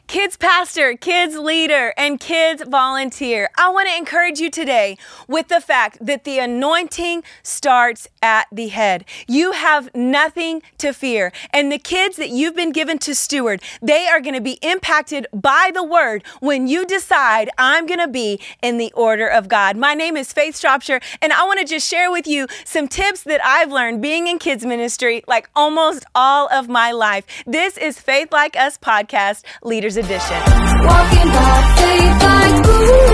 Kids pastor, kids leader, and kids volunteer. I want to encourage you today with the fact that the anointing starts at the head. You have nothing to fear. And the kids that you've been given to steward, they are going to be impacted by the word when you decide, I'm going to be in the order of God. My name is Faith Stropshire, and I want to just share with you some tips that I've learned being in kids ministry like almost all of my life. This is Faith Like Us Podcast, Leaders Edition. Walking by faith like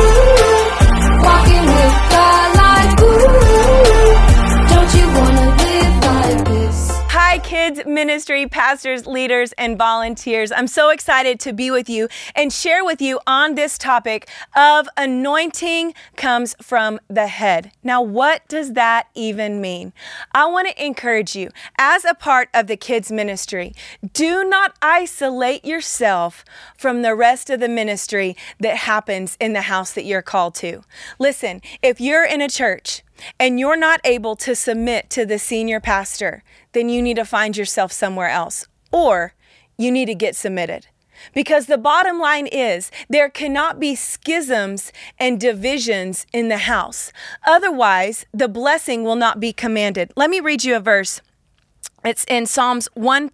ooh, walking with God like ooh, don't you wanna live like this? Hi, kids ministry pastors, leaders, and volunteers. I'm so excited to be with you and share with you on this topic of anointing comes from the head. Now, what does that even mean? I want to encourage you as a part of the kids ministry, do not isolate yourself from the rest of the ministry that happens in the house that you're called to. Listen, if you're in a church and you're not able to submit to the senior pastor, then you need to find yourself somewhere else, or you need to get submitted. Because the bottom line is there cannot be schisms and divisions in the house. Otherwise, the blessing will not be commanded. Let me read you a verse. It's in Psalms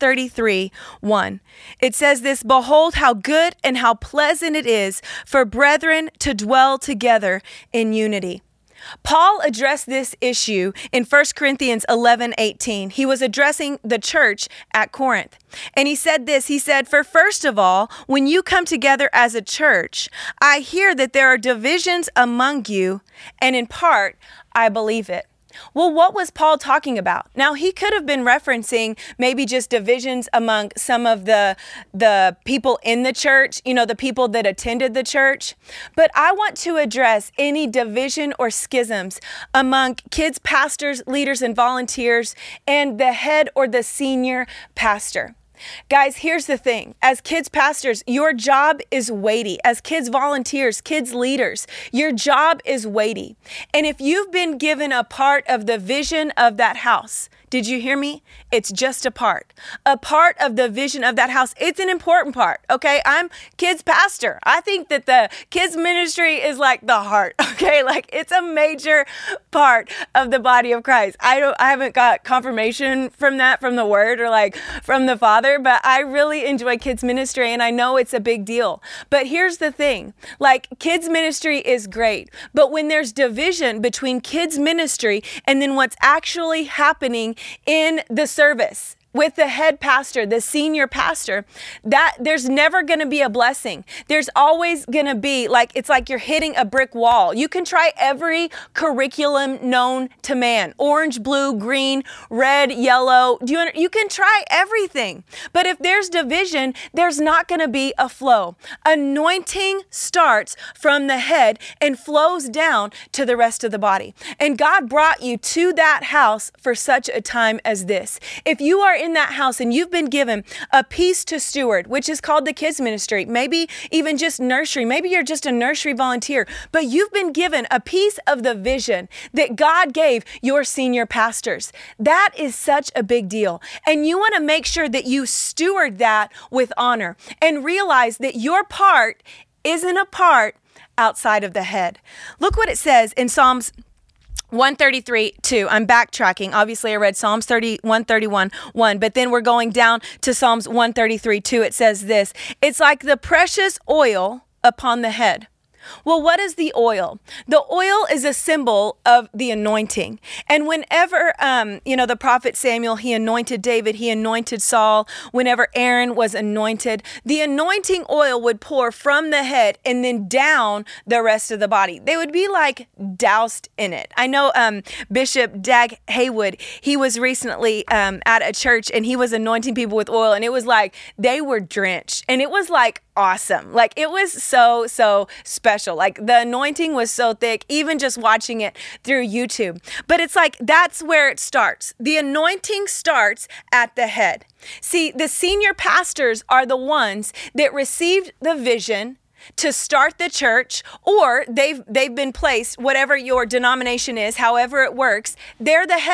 133:1. It says this, "Behold how good and how pleasant it is for brethren to dwell together in unity." Paul addressed this issue in 1 Corinthians 11:18. He was addressing the church at Corinth. And he said this, he said, "For first of all, when you come together as a church, I hear that there are divisions among you, and in part, I believe it." Well, what was Paul talking about? Now, he could have been referencing maybe just divisions among some of the people in the church, the people that attended the church. But I want to address any division or schisms among kids, pastors, leaders, and volunteers, and the head or the senior pastor. Guys, here's the thing. As kids pastors, your job is weighty. As kids volunteers, kids leaders, your job is weighty. And if you've been given a part of the vision of that house, did you hear me? It's just a part of the vision of that house. It's an important part, okay? I'm kids pastor. I think that the kids ministry is like the heart, okay? Like it's a major part of the body of Christ. I haven't got confirmation from that, from the word or like from the Father, but I really enjoy kids ministry and I know it's a big deal. But here's the thing, like kids ministry is great, but when there's division between kids ministry and then what's actually happening in the service with the head pastor, the senior pastor, that there's never going to be a blessing. There's always going to be it's like you're hitting a brick wall. You can try every curriculum known to man, orange, blue, green, red, yellow. You can try everything. But if there's division, there's not going to be a flow. Anointing starts from the head and flows down to the rest of the body. And God brought you to that house for such a time as this. If you are in that house and you've been given a piece to steward, which is called the kids ministry, maybe even just nursery, maybe you're just a nursery volunteer, but you've been given a piece of the vision that God gave your senior pastors. That is such a big deal. And you want to make sure that you steward that with honor and realize that your part isn't a part outside of the head. Look what it says in Psalms 133:2. I'm backtracking. Obviously, I read Psalms 131:1, but then we're going down to Psalms 133:2. It says this, "It's like the precious oil upon the head." Well, what is the oil? The oil is a symbol of the anointing. And whenever, the prophet Samuel, he anointed David, he anointed Saul, whenever Aaron was anointed, the anointing oil would pour from the head and then down the rest of the body. They would be like doused in it. I know Bishop Dag Haywood, he was recently at a church and he was anointing people with oil, and it was like they were drenched, and it was like awesome. Like it was so special. Like the anointing was so thick, even just watching it through YouTube. But it's like, that's where it starts. The anointing starts at the head. See, the senior pastors are the ones that received the vision to start the church, or they've been placed, whatever your denomination is, however it works, they're the head.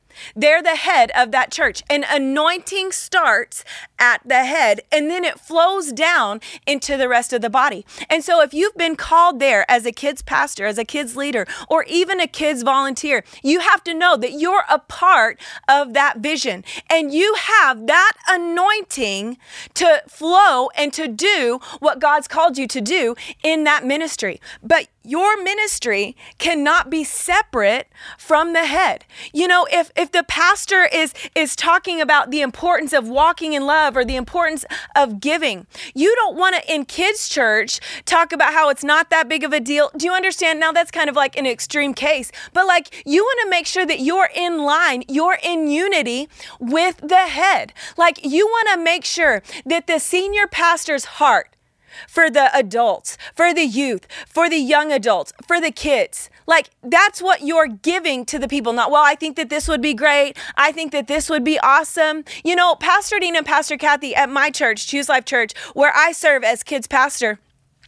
They're the head of that church. And anointing starts at the head, and then it flows down into the rest of the body. And so if you've been called there as a kids pastor, as a kids leader, or even a kids volunteer, you have to know that you're a part of that vision. And you have that anointing to flow and to do what God's called you to do in that ministry. But your ministry cannot be separate from the head. You know, if the pastor is talking about the importance of walking in love or the importance of giving, you don't want to, in kids' church, talk about how it's not that big of a deal. Do you understand? Now that's kind of like an extreme case, but like you want to make sure that you're in line, you're in unity with the head. Like you want to make sure that the senior pastor's heart for the adults, for the youth, for the young adults, for the kids. Like that's what you're giving to the people. Not, well, I think that this would be great. I think that this would be awesome. You know, Pastor Dean and Pastor Kathy at my church, Choose Life Church, where I serve as kids pastor,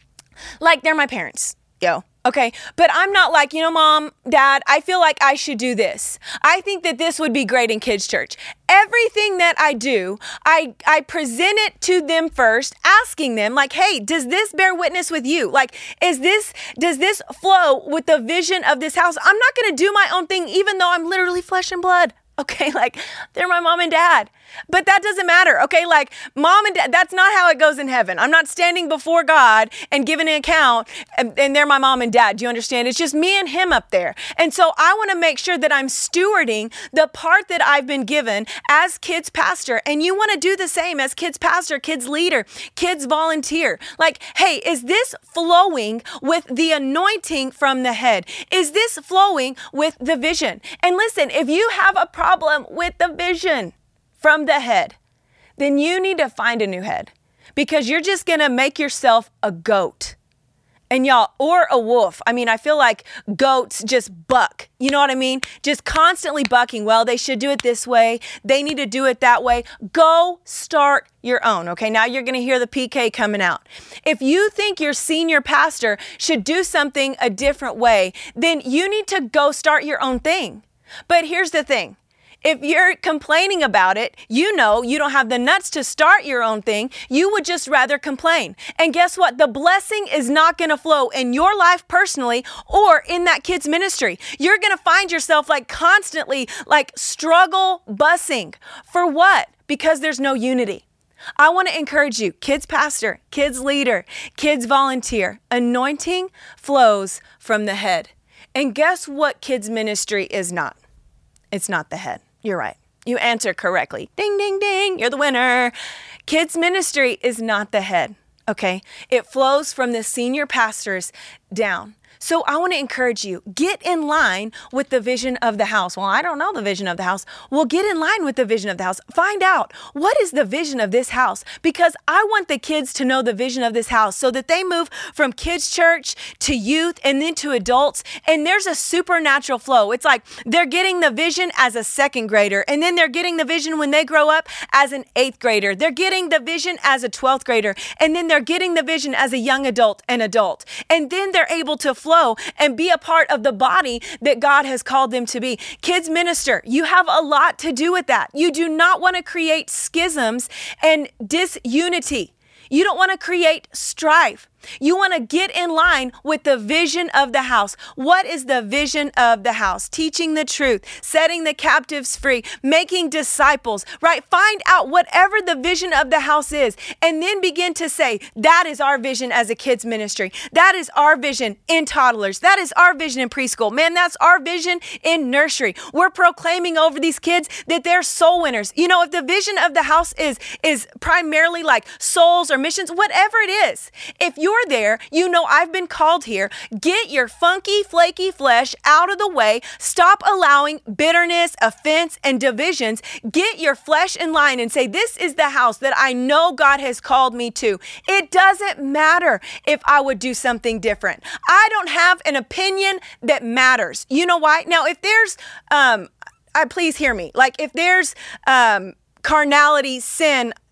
like they're my parents, yo. Okay, but I'm not like, you know, Mom, Dad, I feel like I should do this. I think that this would be great in kids' church. Everything that I do, I present it to them first, asking them like, hey, does this bear witness with you? Like, does this flow with the vision of this house? I'm not going to do my own thing, even though I'm literally flesh and blood. Okay, like they're my mom and dad. But that doesn't matter. Okay, like mom and dad, that's not how it goes in heaven. I'm not standing before God and giving an account and they're my mom and dad. Do you understand? It's just me and him up there. And so I want to make sure that I'm stewarding the part that I've been given as kids pastor. And you want to do the same as kids pastor, kids leader, kids volunteer. Like, hey, is this flowing with the anointing from the head? Is this flowing with the vision? And listen, if you have a problem with the vision from the head, then you need to find a new head because you're just going to make yourself a goat. And y'all, or a wolf. I mean, I feel like goats just buck. You know what I mean? Just constantly bucking. Well, they should do it this way. They need to do it that way. Go start your own. Okay, now you're going to hear the PK coming out. If you think your senior pastor should do something a different way, then you need to go start your own thing. But here's the thing. If you're complaining about it, you know you don't have the nuts to start your own thing. You would just rather complain. And guess what? The blessing is not going to flow in your life personally or in that kid's ministry. You're going to find yourself like constantly like struggle busing. For what? Because there's no unity. I want to encourage you, kids pastor, kids leader, kids volunteer. Anointing flows from the head. And guess what kids ministry is not? It's not the head. You're right. You answer correctly. Ding, ding, ding. You're the winner. Kids ministry is not the head. Okay. It flows from the senior pastors down. So I want to encourage you, get in line with the vision of the house. Well, I don't know the vision of the house. Well, get in line with the vision of the house. Find out what is the vision of this house, because I want the kids to know the vision of this house so that they move from kids church to youth and then to adults. And there's a supernatural flow. It's like they're getting the vision as a second grader, and then they're getting the vision when they grow up as an 8th grader. They're getting the vision as a 12th grader, and then they're getting the vision as a young adult and adult. And then they're able to flow and be a part of the body that God has called them to be. Kids minister, you have a lot to do with that. You do not want to create schisms and disunity. You don't want to create strife. You want to get in line with the vision of the house. What is the vision of the house? Teaching the truth, setting the captives free, making disciples, right? Find out whatever the vision of the house is, and then begin to say, that is our vision as a kids ministry. That is our vision in toddlers. That is our vision in preschool. Man, that's our vision in nursery. We're proclaiming over these kids that they're soul winners. You know, if the vision of the house is primarily like souls or missions, whatever it is, if you're there, you know I've been called here. Get your funky, flaky flesh out of the way. Stop allowing bitterness, offense, and divisions. Get your flesh in line and say, this is the house that I know God has called me to. It doesn't matter if I would do something different. I don't have an opinion that matters. You know why? Now, if there's, please hear me. Like if there's, carnality, sin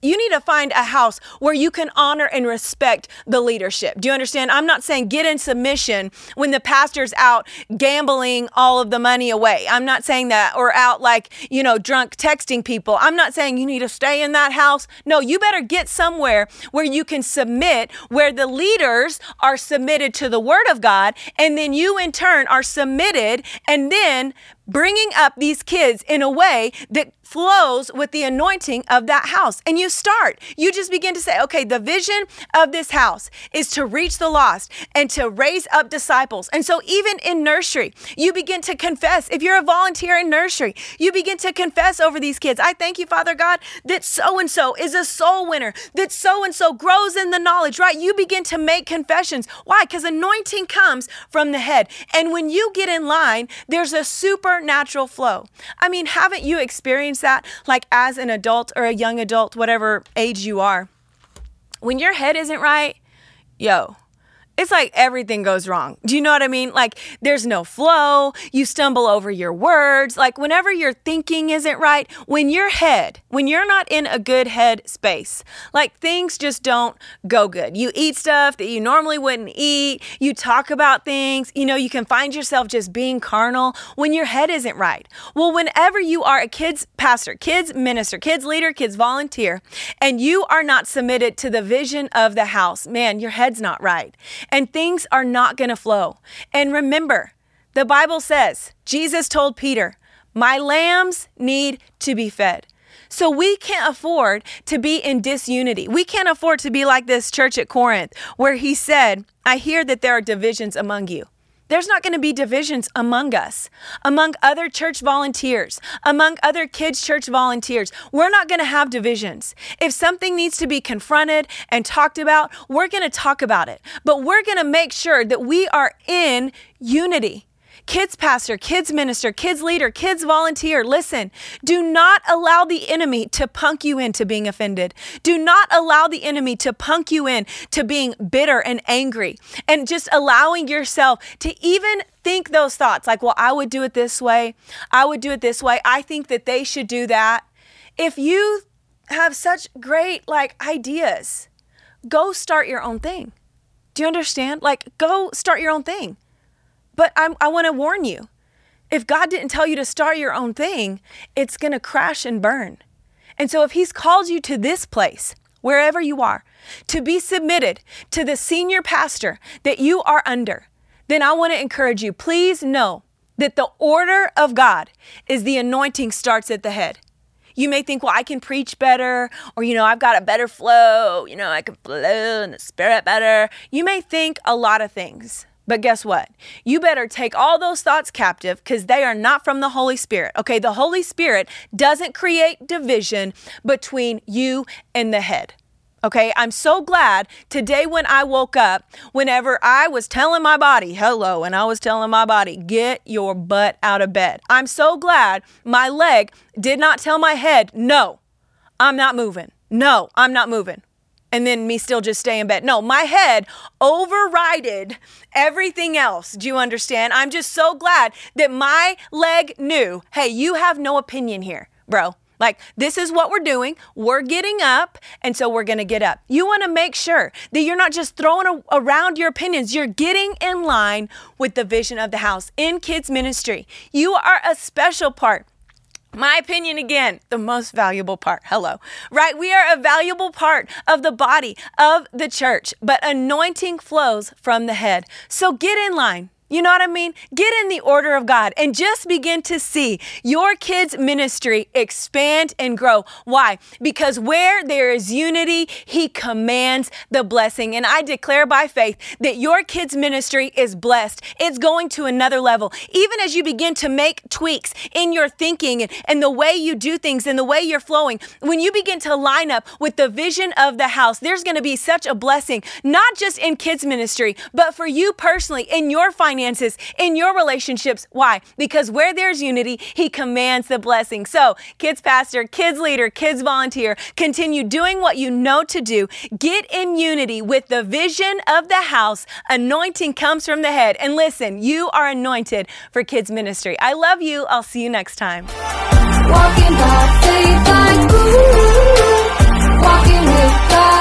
You need to find a house where you can honor and respect the leadership. Do you understand? I'm not saying get in submission when the pastor's out gambling all of the money away. I'm not saying that, or out drunk texting people. I'm not saying you need to stay in that house. No, you better get somewhere where you can submit, where the leaders are submitted to the word of God, and then you in turn are submitted, and then bringing up these kids in a way that flows with the anointing of that house. And you just begin to say, okay, the vision of this house is to reach the lost and to raise up disciples. And so even in nursery, you begin to confess. If you're a volunteer in nursery, you begin to confess over these kids. I thank you, Father God, that so-and-so is a soul winner, that so-and-so grows in the knowledge, right? You begin to make confessions. Why? Because anointing comes from the head. And when you get in line, there's a supernatural flow. I mean, haven't you experienced that, like as an adult or a young adult, whatever age you are? When your head isn't right, it's like everything goes wrong. Do you know what I mean? Like there's no flow. You stumble over your words. Like whenever your thinking isn't right, when you're not in a good head space, like things just don't go good. You eat stuff that you normally wouldn't eat. You talk about things, you can find yourself just being carnal when your head isn't right. Well, whenever you are a kids pastor, kids minister, kids leader, kids volunteer, and you are not submitted to the vision of the house, man, your head's not right. And things are not going to flow. And remember, the Bible says, Jesus told Peter, my lambs need to be fed. So we can't afford to be in disunity. We can't afford to be like this church at Corinth, where he said, I hear that there are divisions among you. There's not going to be divisions among us, among other church volunteers, among other kids' church volunteers. We're not going to have divisions. If something needs to be confronted and talked about, we're going to talk about it. But we're going to make sure that we are in unity. Kids pastor, kids minister, kids leader, kids volunteer, listen, do not allow the enemy to punk you into being offended. Do not allow the enemy to punk you in to being bitter and angry and just allowing yourself to even think those thoughts like, well, I would do it this way. I would do it this way. I think that they should do that. If you have such great ideas, go start your own thing. Do you understand? Go start your own thing. But I want to warn you, if God didn't tell you to start your own thing, it's going to crash and burn. And so if he's called you to this place, wherever you are, to be submitted to the senior pastor that you are under, then I want to encourage you, please know that the order of God is the anointing starts at the head. You may think, well, I can preach better, or, I've got a better flow, I can flow in the spirit better. You may think a lot of things. But guess what? You better take all those thoughts captive because they are not from the Holy Spirit. Okay, the Holy Spirit doesn't create division between you and the head. Okay, I'm so glad today when I woke up, whenever I was telling my body, hello, and I was telling my body, get your butt out of bed. I'm so glad my leg did not tell my head, no, I'm not moving. No, I'm not moving. And then me still just stay in bed. No, my head overrided everything else. Do you understand? I'm just so glad that my leg knew, hey, you have no opinion here, bro. This is what we're doing. We're getting up, and so we're going to get up. You want to make sure that you're not just throwing around your opinions. You're getting in line with the vision of the house. In kids ministry, you are a special part. My opinion, again, the most valuable part. Hello, right? We are a valuable part of the body of the church, but anointing flows from the head. So get in line. You know what I mean? Get in the order of God and just begin to see your kids' ministry expand and grow. Why? Because where there is unity, he commands the blessing. And I declare by faith that your kids' ministry is blessed. It's going to another level. Even as you begin to make tweaks in your thinking and the way you do things and the way you're flowing, when you begin to line up with the vision of the house, there's going to be such a blessing, not just in kids' ministry, but for you personally, in your finances, in your relationships. Why? Because where there's unity, he commands the blessing. So kids pastor, kids leader, kids volunteer, continue doing what you know to do. Get in unity with the vision of the house. Anointing comes from the head. And listen, you are anointed for kids ministry. I love you. I'll see you next time. Walking by faith like ooh. walking with God.